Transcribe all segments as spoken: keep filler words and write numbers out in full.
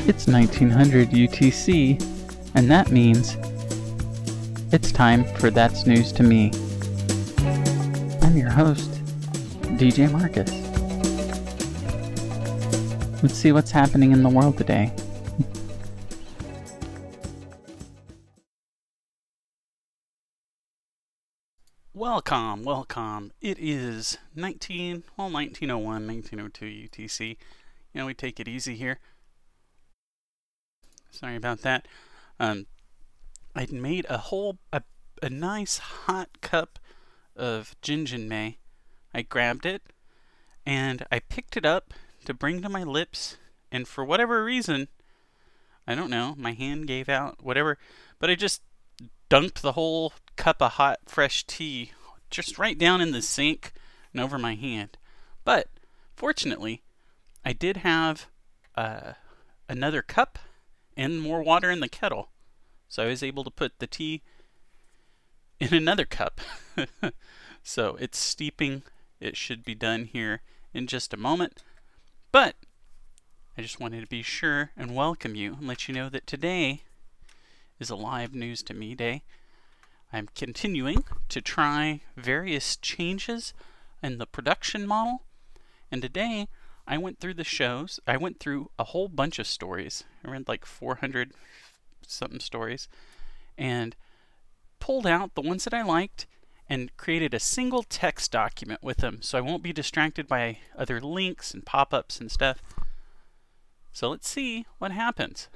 It's nineteen hundred U T C, and that means it's time for That's News to Me. I'm your host, D J Marcus. Let's see what's happening in the world today. Welcome, welcome. It is nineteen, well, nineteen oh one, nineteen oh two U T C. You know, we take it easy here. Sorry about that. Um, I'd made a whole, a, a nice hot cup of Jinjinmei. I grabbed it, and I picked it up to bring to my lips, and for whatever reason, I don't know, my hand gave out, whatever, but I just dunked the whole cup of hot, fresh tea just right down in the sink and over my hand. But, fortunately, I did have uh, another cup and more water in the kettle. So I was able to put the tea in another cup. So it's steeping. It should be done here in just a moment. But I just wanted to be sure and welcome you and let you know that today is a live News to Me day. I'm continuing to try various changes in the production model. And today I went through the shows. I went through a whole bunch of stories. I read like four hundred something stories and pulled out the ones that I liked and created a single text document with them so I won't be distracted by other links and pop-ups and stuff. So let's see what happens.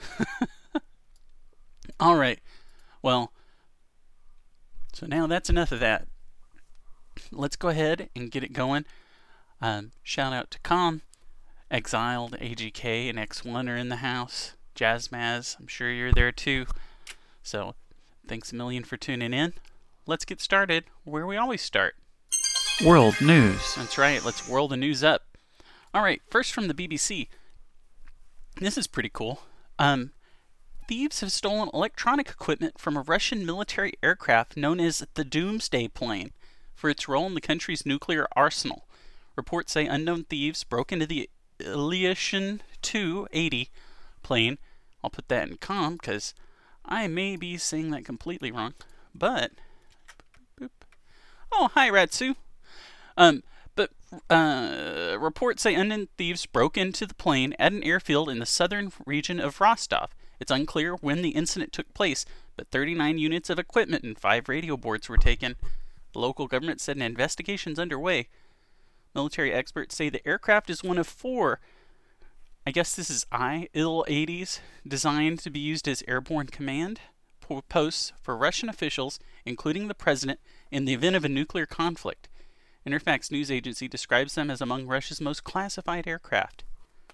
All right. Well, so now that's enough of that. Let's go ahead and get it going. Um, shout out to Com. Exiled, A G K, and X one are in the house. Jazzmaz, I'm sure you're there too. So, thanks a million for tuning in. Let's get started where we always start. World News. That's right, let's whirl the news up. Alright, first from the B B C. This is pretty cool. Um, thieves have stolen electronic equipment from a Russian military aircraft known as the Doomsday Plane for its role in the country's nuclear arsenal. Reports say unknown thieves broke into the Ilyushin two eighty plane. I'll put that in com because I may be saying that completely wrong. But, boop, boop. Oh, hi, Ratsu. Um, but uh, reports say unknown thieves broke into the plane at an airfield in the southern region of Rostov. It's unclear when the incident took place, but thirty-nine units of equipment and five radio boards were taken. The local government said an investigation's underway. Military experts say the aircraft is one of four, I guess this is I, I L eighties, designed to be used as airborne command posts for Russian officials, including the president, in the event of a nuclear conflict. Interfax news agency describes them as among Russia's most classified aircraft.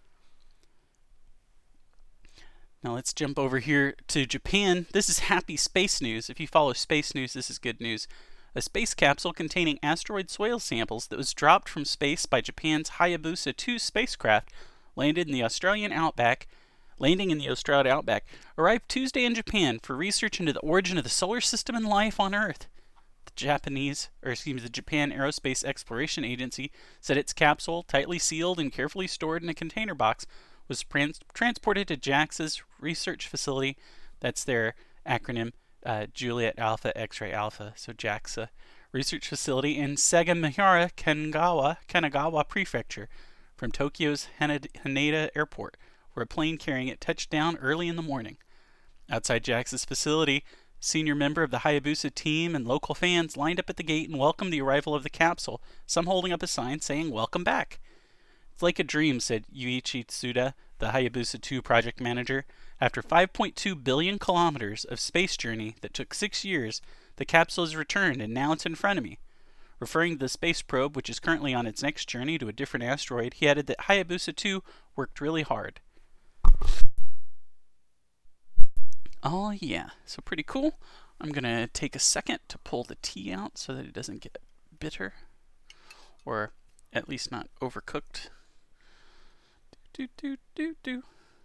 Now let's jump over here to Japan. This is happy space news. If you follow space news, this is good news. A space capsule containing asteroid soil samples that was dropped from space by Japan's Hayabusa two spacecraft landed in the Australian outback, landing in the Australian outback, arrived Tuesday in Japan for research into the origin of the solar system and life on Earth. The Japanese, or excuse me, the Japan Aerospace Exploration Agency said its capsule, tightly sealed and carefully stored in a container box, was trans- transported to JAXA's research facility. That's their acronym. Uh, Juliet Alpha X-Ray Alpha, so JAXA, research facility in Sagamihara, Kanagawa, Kanagawa Prefecture, from Tokyo's Haneda Airport, where a plane carrying it touched down early in the morning. Outside JAXA's facility, senior member of the Hayabusa team and local fans lined up at the gate and welcomed the arrival of the capsule, some holding up a sign saying, "Welcome back." "It's like a dream," said Yuichi Tsuda, the Hayabusa two project manager. After five point two billion kilometers of space journey that took six years, the capsule has returned and now it's in front of me. Referring to the space probe, which is currently on its next journey to a different asteroid, he added that Hayabusa two worked really hard. Oh yeah, so pretty cool. I'm going to take a second to pull the tea out so that it doesn't get bitter, or at least not overcooked. Do, do, do, do.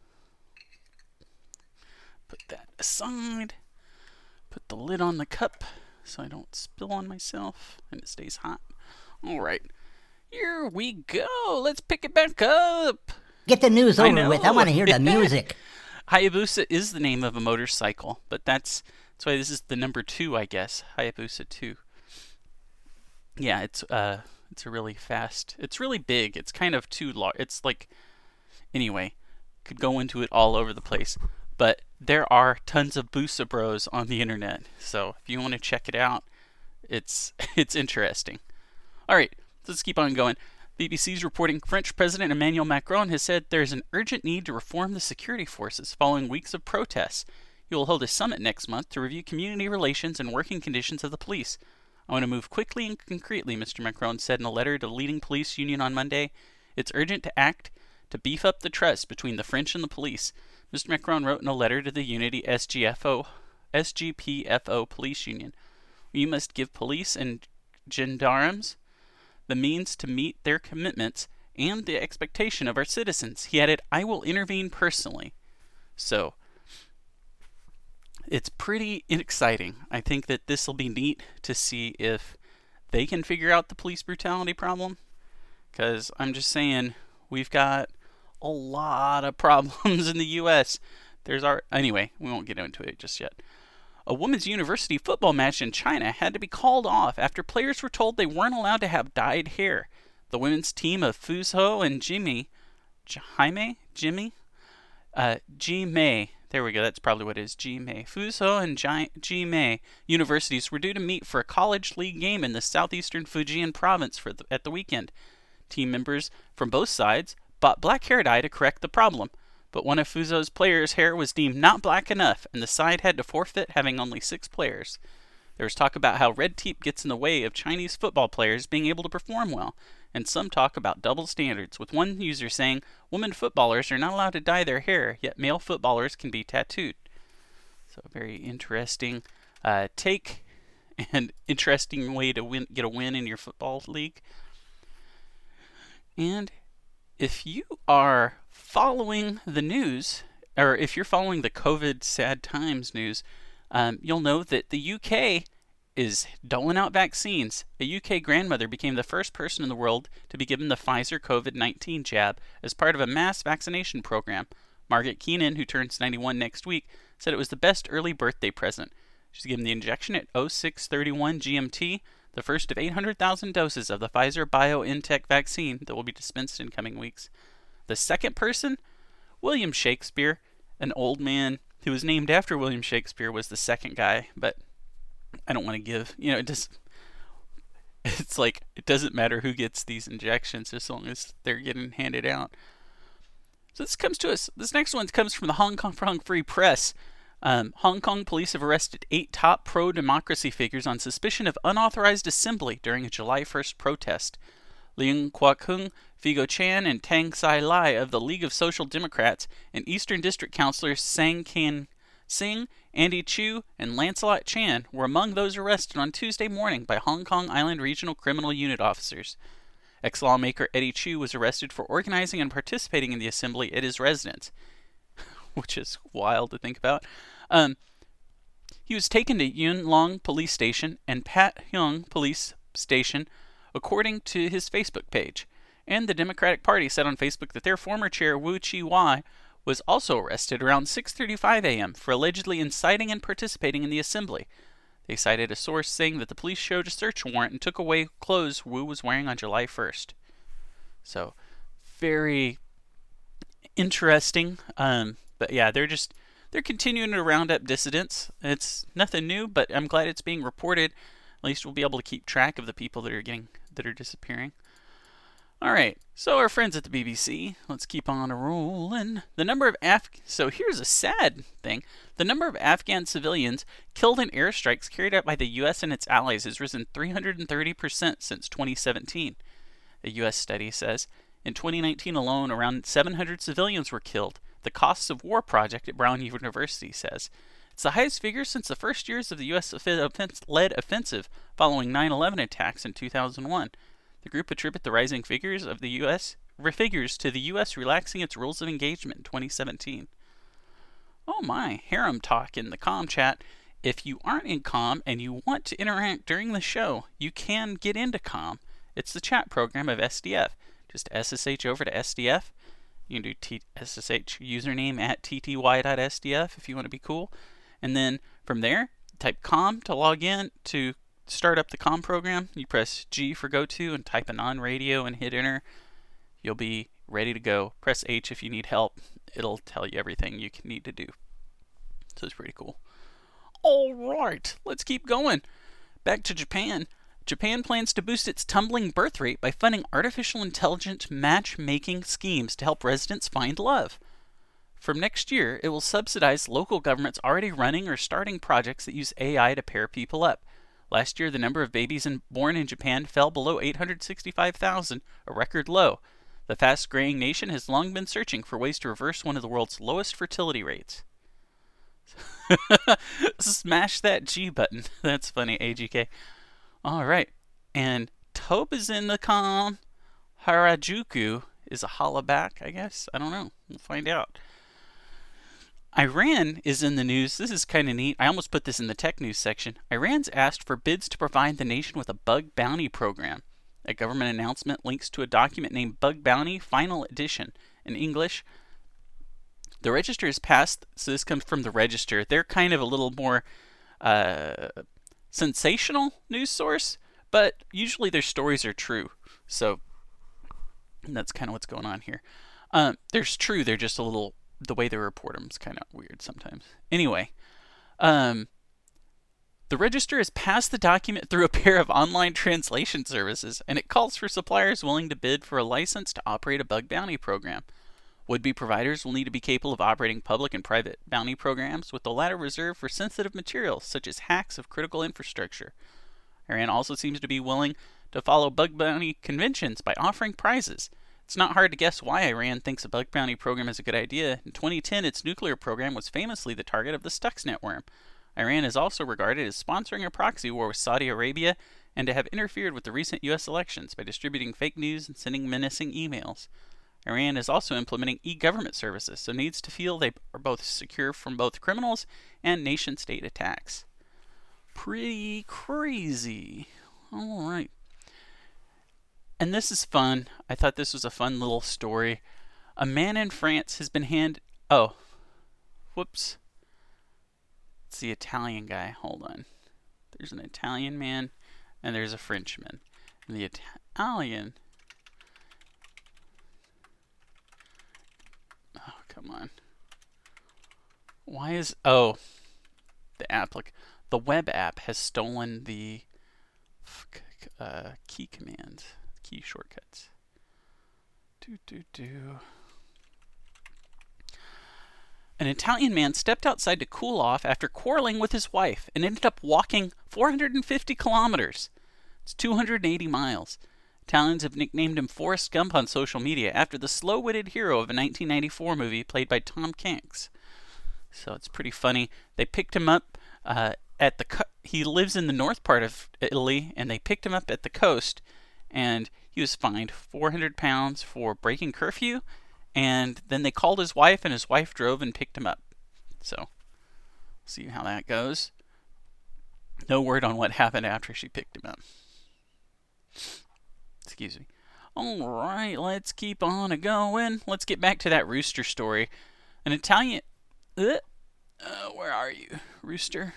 Put that aside. Put the lid on the cup so I don't spill on myself and it stays hot. All right. Here we go. Let's pick it back up. Get the news I over know. with. I want to hear the music. Hayabusa is the name of a motorcycle, but that's that's why this is the number two, I guess. Hayabusa two. Yeah, it's uh, it's a really fast. It's really big. It's kind of too large. It's like, anyway, could go into it all over the place. But there are tons of Busa Bros on the internet, so if you want to check it out, it's it's interesting. All right, let's keep on going. B B C's reporting French President Emmanuel Macron has said there is an urgent need to reform the security forces following weeks of protests. He will hold a summit next month to review community relations and working conditions of the police. I want to move quickly and concretely, Mister Macron said in a letter to the leading police union on Monday. It's urgent to act to beef up the trust between the French and the police. Mister Macron wrote in a letter to the Unity S G F O, S G P F O police union. We must give police and gendarmes the means to meet their commitments and the expectation of our citizens. He added, I will intervene personally. So, it's pretty exciting. I think that this will be neat to see if they can figure out the police brutality problem. Because I'm just saying, we've got a lot of problems in the U S. There's our... Anyway, we won't get into it just yet. A women's university football match in China had to be called off after players were told they weren't allowed to have dyed hair. The women's team of Fuzhou and Jimmy, Jaime, Jimmy, uh, Jimei, there we go, that's probably what it is, Jimei. Fuzhou and Jimei universities were due to meet for a college league game in the southeastern Fujian province for the, at the weekend. Team members from both sides bought black hair dye to correct the problem. But one of Fuzhou's players' hair was deemed not black enough, and the side had to forfeit, having only six players. There was talk about how red tape gets in the way of Chinese football players being able to perform well, and some talk about double standards, with one user saying women footballers are not allowed to dye their hair, yet male footballers can be tattooed. So a very interesting uh, take and interesting way to win, get a win in your football league. And if you are following the news, or if you're following the COVID sad times news, um, you'll know that the U K is doling out vaccines. A U K grandmother became the first person in the world to be given the Pfizer COVID nineteen jab as part of a mass vaccination program. Margaret Keenan, who turns ninety-one next week, said it was the best early birthday present. She's given the injection at oh six thirty-one G M T, the first of eight hundred thousand doses of the Pfizer-BioNTech vaccine that will be dispensed in coming weeks. The second person, William Shakespeare, an old man who was named after William Shakespeare, was the second guy, but I don't want to give, you know, it just, it's like, it doesn't matter who gets these injections as long as they're getting handed out. So this comes to us, this next one comes from the Hong Kong Free Press. Um, Hong Kong police have arrested eight top pro-democracy figures on suspicion of unauthorized assembly during a July first protest. Leung Kwok-hung, Figo Chan, and Tang Sai Lai of the League of Social Democrats, and Eastern District Councillors Sang Kan Singh, Andy Chu, and Lancelot Chan were among those arrested on Tuesday morning by Hong Kong Island Regional Criminal Unit officers. Ex-lawmaker Eddie Chu was arrested for organizing and participating in the assembly at his residence, which is wild to think about. Um, he was taken to Yuen Long Police Station and Pat Heung Police Station, according to his Facebook page. And the Democratic Party said on Facebook that their former chair, Wu Chi-wai, was also arrested around six thirty-five a.m. for allegedly inciting and participating in the assembly. They cited a source saying that the police showed a search warrant and took away clothes Wu was wearing on July first. So, very interesting. Um, but yeah, they're just, they're continuing to round up dissidents. It's nothing new, but I'm glad it's being reported. At least we'll be able to keep track of the people that are getting, that are disappearing. Alright, so our friends at the B B C, let's keep on rolling. The number of Af- so here's a sad thing. The number of Afghan civilians killed in airstrikes carried out by the U S and its allies has risen three hundred thirty percent since twenty seventeen. A U S study says, in twenty nineteen alone, around seven hundred civilians were killed. The Costs of War Project at Brown University says. It's the highest figure since the first years of the U S-led offensive following nine eleven attacks in two thousand one. The group attribute the rising figures of the U S figures to the U S relaxing its rules of engagement in twenty seventeen. Oh my, harem talk in the comm chat. If you aren't in comm and you want to interact during the show, you can get into comm. It's the chat program of S D F. Just S S H over to S D F. You can do T S S H username at t t y dot s d f if you want to be cool. And then from there, type com to log in. To start up the com program, you press G for go to and type in on radio and hit enter. You'll be ready to go. Press H if you need help. It'll tell you everything you can need to do. So it's pretty cool. All right, let's keep going. Back to Japan. Japan plans to boost its tumbling birth rate by funding artificial intelligence matchmaking schemes to help residents find love. From next year, it will subsidize local governments already running or starting projects that use A I to pair people up. Last year, the number of babies in, born in Japan fell below eight hundred sixty-five thousand, a record low. The fast-growing nation has long been searching for ways to reverse one of the world's lowest fertility rates. Smash that G button. That's funny, A G K. All right. And Toba's in the com. Harajuku is a hollaback, I guess. I don't know. We'll find out. Iran is in the news. This is kind of neat. I almost put this in the tech news section. Iran's asked for bids to provide the nation with a bug bounty program. A government announcement links to a document named Bug Bounty Final Edition in English. The Register is passed, so this comes from the Register. They're kind of a little more uh, sensational news source, but usually their stories are true. So that's kind of what's going on here. Um, there's true, they're just a little, the way they report them is kind of weird sometimes. Anyway, um, the Register has passed the document through a pair of online translation services, and it calls for suppliers willing to bid for a license to operate a bug bounty program. Would-be providers will need to be capable of operating public and private bounty programs, with the latter reserved for sensitive materials such as hacks of critical infrastructure. Iran also seems to be willing to follow bug bounty conventions by offering prizes. It's not hard to guess why Iran thinks a bug bounty program is a good idea. In twenty ten, its nuclear program was famously the target of the Stuxnet worm. Iran is also regarded as sponsoring a proxy war with Saudi Arabia and to have interfered with the recent U S elections by distributing fake news and sending menacing emails. Iran is also implementing e-government services, so needs to feel they are both secure from both criminals and nation-state attacks. Pretty crazy. All right. And this is fun. I thought this was a fun little story. A man in France has been hand... Oh. Whoops. It's the Italian guy. Hold on. There's an Italian man and there's a Frenchman. And the Italian... Oh, come on. Why is... Oh. The applic... The web app has stolen the uh, key commands. Key shortcuts. Do, do, do. An Italian man stepped outside to cool off after quarreling with his wife and ended up walking four hundred fifty kilometers. It's two hundred eighty miles. Italians have nicknamed him Forrest Gump on social media after the slow-witted hero of a nineteen ninety-four movie played by Tom Hanks. So it's pretty funny. They picked him up uh, at the... Co- he lives in the north part of Italy, and they picked him up at the coast, and he was fined four hundred pounds for breaking curfew. And then they called his wife, and his wife drove and picked him up. So, see how that goes. No word on what happened after she picked him up. Excuse me. Alright, let's keep on a-going. Let's get back to that rooster story. An Italian... Uh, uh, where are you, rooster?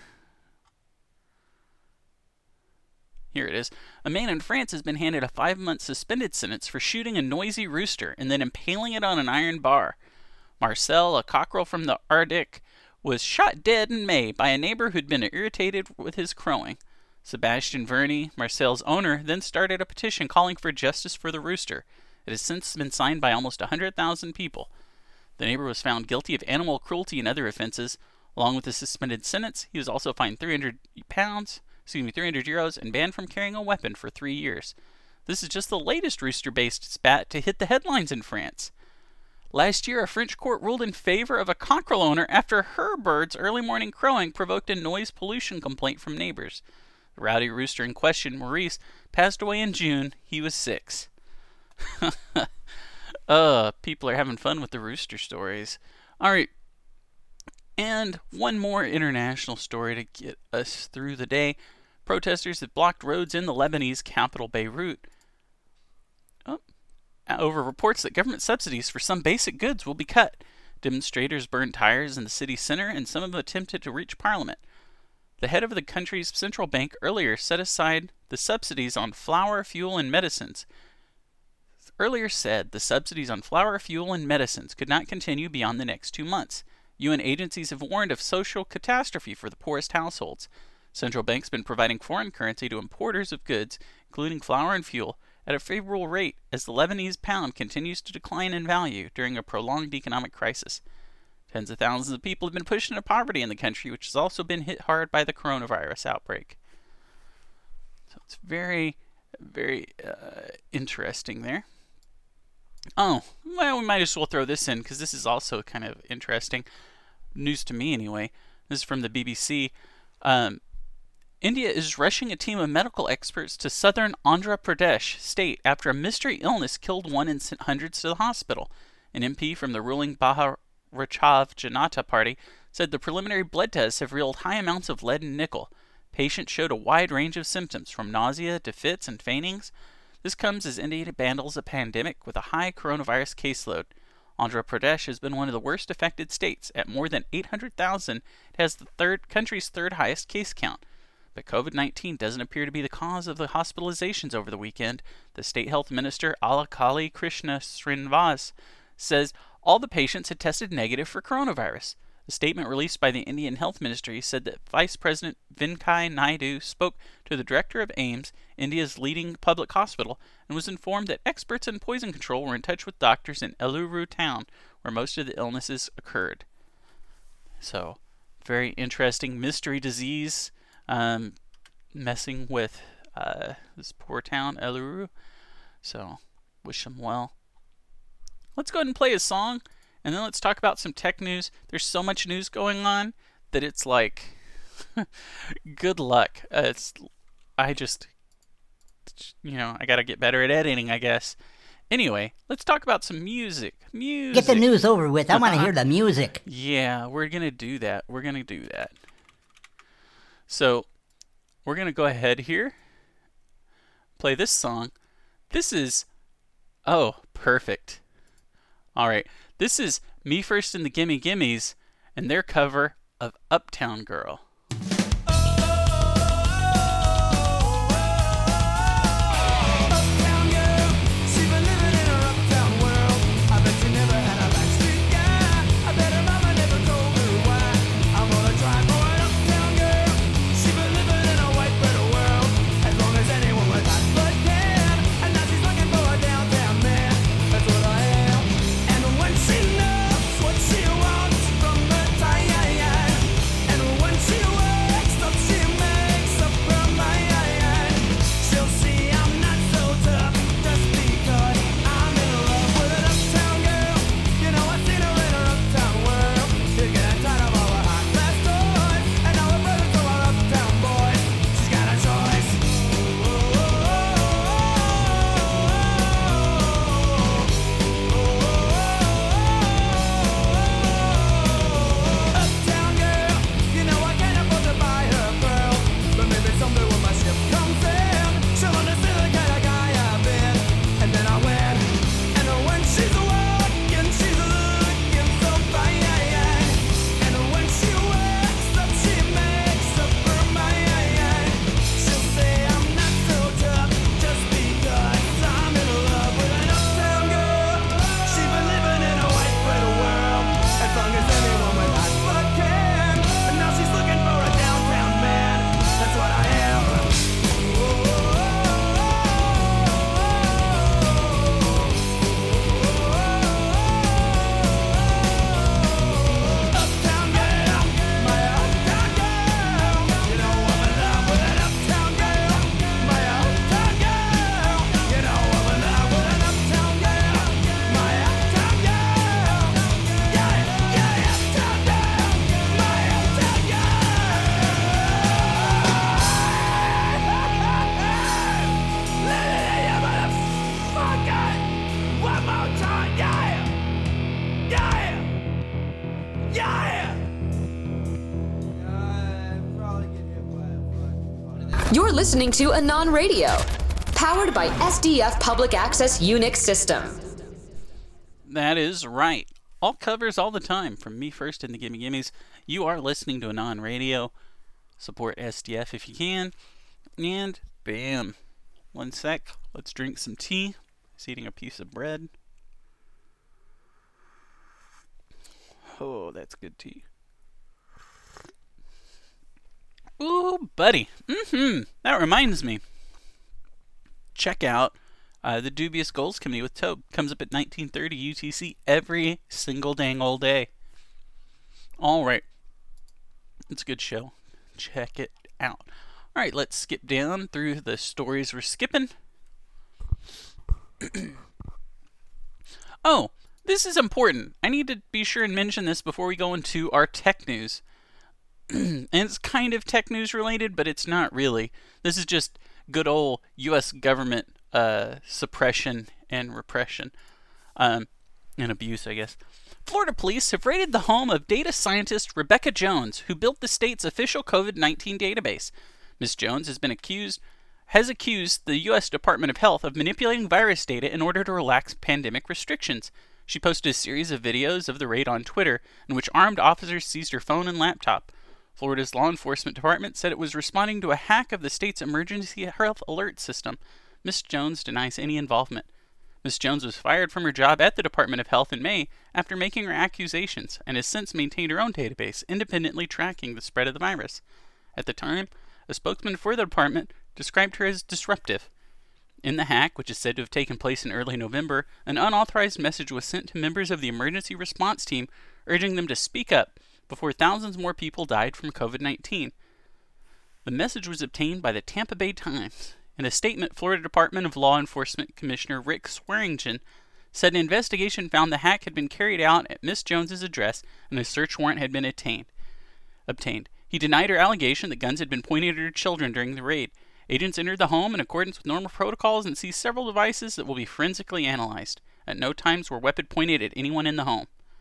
Here it is. A man in France has been handed a five-month suspended sentence for shooting a noisy rooster and then impaling it on an iron bar. Marcel, a cockerel from the Arctic, was shot dead in May by a neighbor who'd been irritated with his crowing. Sebastian Verny, Marcel's owner, then started a petition calling for justice for the rooster. It has since been signed by almost one hundred thousand people. The neighbor was found guilty of animal cruelty and other offenses. Along with the suspended sentence, he was also fined three hundred pounds. Excuse me, three hundred euros, and banned from carrying a weapon for three years. This is just the latest rooster-based spat to hit the headlines in France. Last year, a French court ruled in favor of a cockerel owner after her bird's early morning crowing provoked a noise pollution complaint from neighbors. The rowdy rooster in question, Maurice, passed away in June. He was six. uh, people are having fun with the rooster stories. All right. And one more international story to get us through the day. Protesters have blocked roads in the Lebanese capital, Beirut. Oh, over reports that government subsidies for some basic goods will be cut. Demonstrators burned tires in the city center, and some of them attempted to reach Parliament. The head of the country's central bank earlier set aside the subsidies on flour, fuel, and medicines. Earlier said the subsidies on flour, fuel, and medicines could not continue beyond the next two months. U N agencies have warned of social catastrophe for the poorest households. Central banks have been providing foreign currency to importers of goods, including flour and fuel, at a favorable rate as the Lebanese pound continues to decline in value during a prolonged economic crisis. Tens of thousands of people have been pushed into poverty in the country, which has also been hit hard by the coronavirus outbreak. So it's very, very uh, interesting there. Oh, well, we might as well throw this in because this is also kind of interesting. News to me, anyway. This is from the B B C. Um, India is rushing a team of medical experts to southern Andhra Pradesh state after a mystery illness killed one and sent hundreds to the hospital. An M P from the ruling Bharatiya Janata Party said the preliminary blood tests have revealed high amounts of lead and nickel. Patients showed a wide range of symptoms, from nausea to fits and faintings. This comes as India battles a pandemic with a high coronavirus caseload. Andhra Pradesh has been one of the worst affected states. At more than eight hundred thousand, it has the third country's third highest case count. But COVID nineteen doesn't appear to be the cause of the hospitalizations over the weekend. The state health minister, Alakali Krishna Srinivas, says all the patients had tested negative for coronavirus. The statement released by the Indian Health Ministry said that Vice President Venkaiah Naidu spoke to the director of AIIMS, India's leading public hospital, and was informed that experts in poison control were in touch with doctors in Eluru town, where most of the illnesses occurred. So, very interesting mystery disease um, messing with uh, this poor town, Eluru. So, wish them well. Let's go ahead and play a song. And then let's talk about some tech news. There's so much news going on that it's like, good luck. Uh, it's, I just, you know, I gotta get better at editing, I guess. Anyway, let's talk about some music. Music. Get the news over with. I want to hear the music. Yeah, we're gonna do that. We're gonna do that. So, we're gonna go ahead here. Play this song. This is, oh, perfect. All right. This is Me First and the Gimme Gimmes and their cover of Uptown Girl. You're listening to Anon Radio, Powered by S D F Public Access Unix System. That is right. All covers all the time from me first in the Gimme Gimmes. You are listening to Anon Radio. Support S D F if you can. And bam. One sec. Let's drink some tea. He's eating a piece of bread. Oh, that's good tea. Ooh, buddy. Mm-hmm. That reminds me. Check out uh, the Dubious Goals Committee with Tobe. Comes up at nineteen thirty U T C every single dang old day. All right. It's a good show. Check it out. All right, let's skip down through the stories we're skipping. Oh, this is important. I need to be sure and mention this before we go into our tech news. And it's kind of tech news related, but it's not really. This is just good old U S government uh, suppression and repression. Um, and abuse, I guess. Florida police have raided the home of data scientist Rebecca Jones, who built the state's official COVID nineteen database. Miz Jones has been accused, has accused the U S Department of Health of manipulating virus data in order to relax pandemic restrictions. She posted a series of videos of the raid on Twitter, in which armed officers seized her phone and laptop. Florida's law enforcement department said it was responding to a hack of the state's emergency health alert system. Miz Jones denies any involvement. Miz Jones was fired from her job at the Department of Health in May after making her accusations, and has since maintained her own database, independently tracking the spread of the virus. At the time, a spokesman for the department described her as disruptive. In the hack, which is said to have taken place in early November, an unauthorized message was sent to members of the emergency response team, urging them to speak up before thousands more people died from COVID nineteen. The message was obtained by the Tampa Bay Times. In a statement, Florida Department of Law Enforcement Commissioner Rick Swearingen said an investigation found the hack had been carried out at Miz Jones's address and a search warrant had been attained, obtained. He denied her allegation that guns had been pointed at her children during the raid. Agents entered the home in accordance with normal protocols and seized several devices that will be forensically analyzed. At no times were weapons pointed at anyone in the home.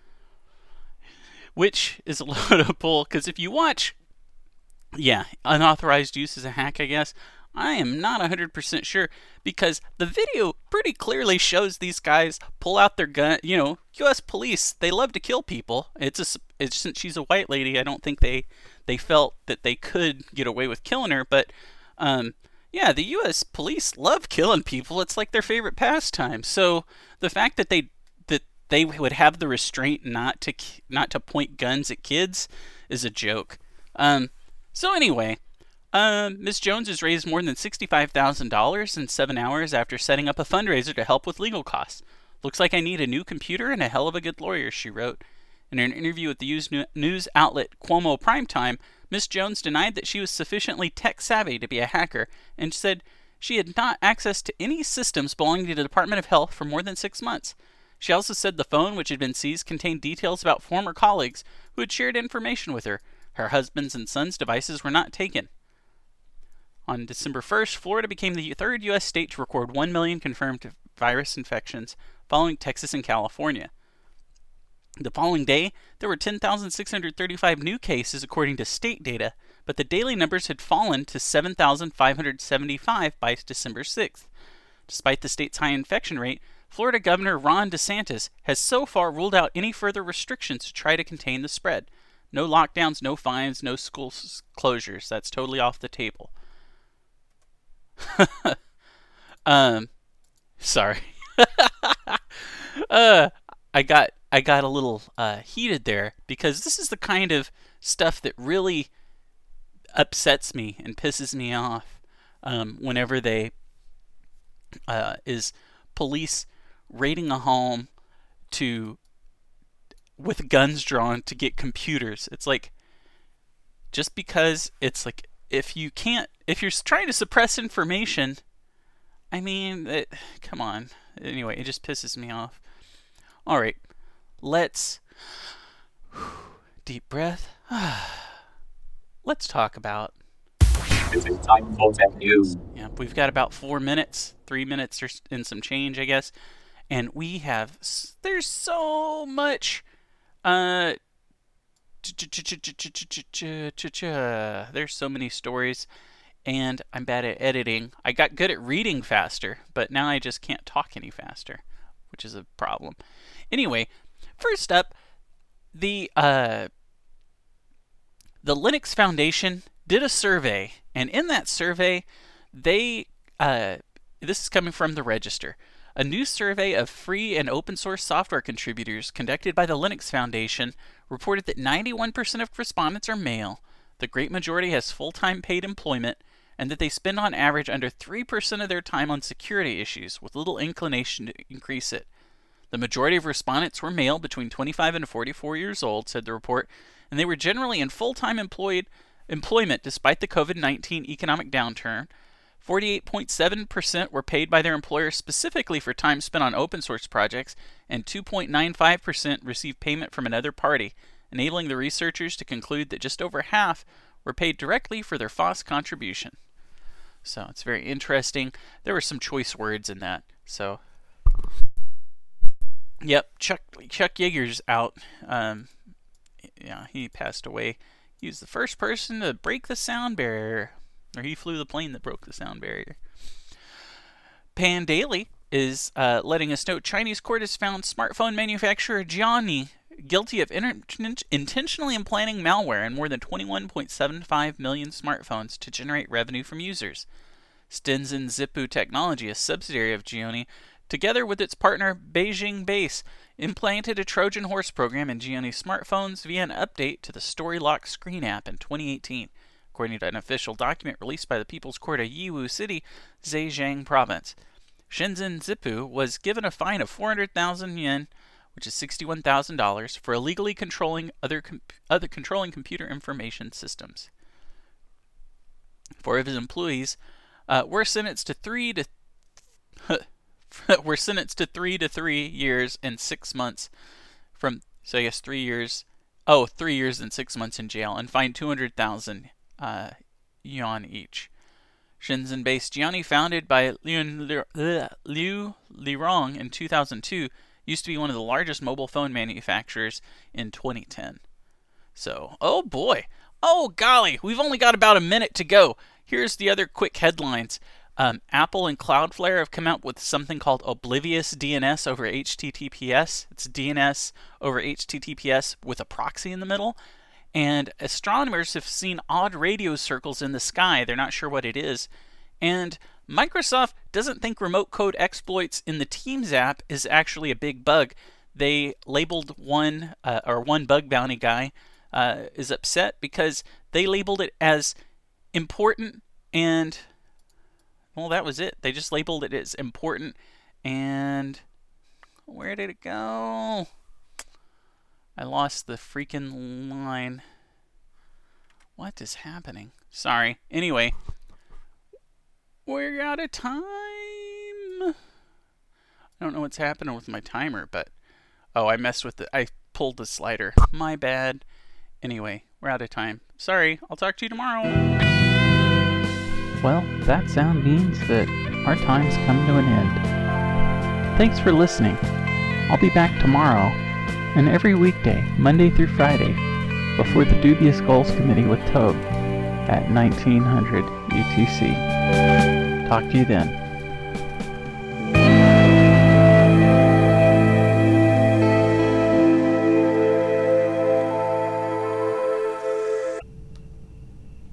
Which is a load of bull, because if you watch, yeah, unauthorized use is a hack, I guess. I am not one hundred percent sure, because the video pretty clearly shows these guys pull out their gun. You know, U S police, they love to kill people. It's a, it's, since she's a white lady, I don't think they, they felt that they could get away with killing her, but um, yeah, the U S police love killing people. It's like their favorite pastime. So the fact that they that they would have the restraint not to not to point guns at kids is a joke. Um, so anyway, um, Miz Jones has raised more than sixty-five thousand dollars in seven hours after setting up a fundraiser to help with legal costs. Looks like I need a new computer and a hell of a good lawyer, she wrote. In an interview with the news outlet Cuomo Primetime, Miz Jones denied that she was sufficiently tech-savvy to be a hacker and said she had not access to any systems belonging to the Department of Health for more than six months. She also said the phone, which had been seized, contained details about former colleagues who had shared information with her. Her husband's and son's devices were not taken. On December first, Florida became the third U S state to record one million confirmed virus infections, following Texas and California. The following day, there were ten thousand six hundred thirty-five new cases according to state data, but the daily numbers had fallen to seven thousand five hundred seventy-five by December sixth. Despite the state's high infection rate, Florida Governor Ron DeSantis has so far ruled out any further restrictions to try to contain the spread. No lockdowns, no fines, no school s- closures. That's totally off the table. um, sorry. uh, I got I got a little uh, heated there because this is the kind of stuff that really upsets me and pisses me off. Um, whenever they uh, is police raiding a home to with guns drawn to get computers. It's like, just because it's like, if you can't, if you're trying to suppress information, I mean, it, come on. Anyway, it just pisses me off. All right, let's deep breath. Let's talk about. It is time for tech news. Yeah, we've got about four minutes, three minutes or and some change, I guess, and we have. There's so much. Uh, there's so many stories, and I'm bad at editing. I got good at reading faster, but now I just can't talk any faster, which is a problem. Anyway, first up, the uh, the Linux Foundation did a survey, and in that survey, they uh, this is coming from the Register. A new survey of free and open source software contributors conducted by the Linux Foundation reported that ninety-one percent of respondents are male, the great majority has full-time paid employment, and that they spend on average under three percent of their time on security issues, with little inclination to increase it. The majority of respondents were male between twenty-five and forty-four years old, said the report, and they were generally in full-time employed employment despite the COVID nineteen economic downturn. forty-eight point seven percent were paid by their employer specifically for time spent on open source projects, and two point nine five percent received payment from another party, enabling the researchers to conclude that just over half were paid directly for their F O S contribution. So it's very interesting. There were some choice words in that. So, yep, Chuck Chuck Yeager's out. Um, yeah, he passed away. He was the first person to break the sound barrier. Or he flew the plane that broke the sound barrier. Pandaily is uh, letting us know Chinese court has found smartphone manufacturer Xiaomi guilty of inter- intentionally implanting malware in more than twenty-one point seven five million smartphones to generate revenue from users. Shenzhen Zippu Technology, a subsidiary of Xiaomi, together with its partner Beijing Base, implanted a Trojan horse program in Xiaomi smartphones via an update to the StoryLock screen app in twenty eighteen. According to an official document released by the People's Court of Yiwu City, Zhejiang Province. Shenzhen Zippu was given a fine of four hundred thousand yen, which is sixty-one thousand dollars, for illegally controlling other, com- other controlling computer information systems. Four of his employees uh, were sentenced to three to were sentenced to three to three years and six months from. So I guess three years. Oh, three years and six months in jail, and fined two hundred thousand. Uh, yuan each. Shenzhen-based Xiaomi, founded by Liu, Liu Lirong in two thousand two, used to be one of the largest mobile phone manufacturers in twenty ten. So, oh boy. Oh golly, we've only got about a minute to go. Here's the other quick headlines. Um, Apple and Cloudflare have come out with something called Oblivious D N S over H T T P S. It's D N S over H T T P S with a proxy in the middle. And astronomers have seen odd radio circles in the sky. They're not sure what it is. And Microsoft doesn't think remote code exploits in the Teams app is actually a big bug. They labeled one, uh, or one bug bounty guy uh, is upset because they labeled it as important and, well, that was it. They just labeled it as important and, where did it go? I lost the freaking line. What is happening? Sorry. Anyway, we're out of time. I don't know what's happening with my timer, but oh, I messed with it. I pulled the slider. My bad. Anyway, we're out of time. Sorry. I'll talk to you tomorrow. Well, that sound means that our time's come to an end. Thanks for listening. I'll be back tomorrow and every weekday, Monday through Friday, before the Dubious Goals Committee with Toad at nineteen hundred U T C. Talk to you then.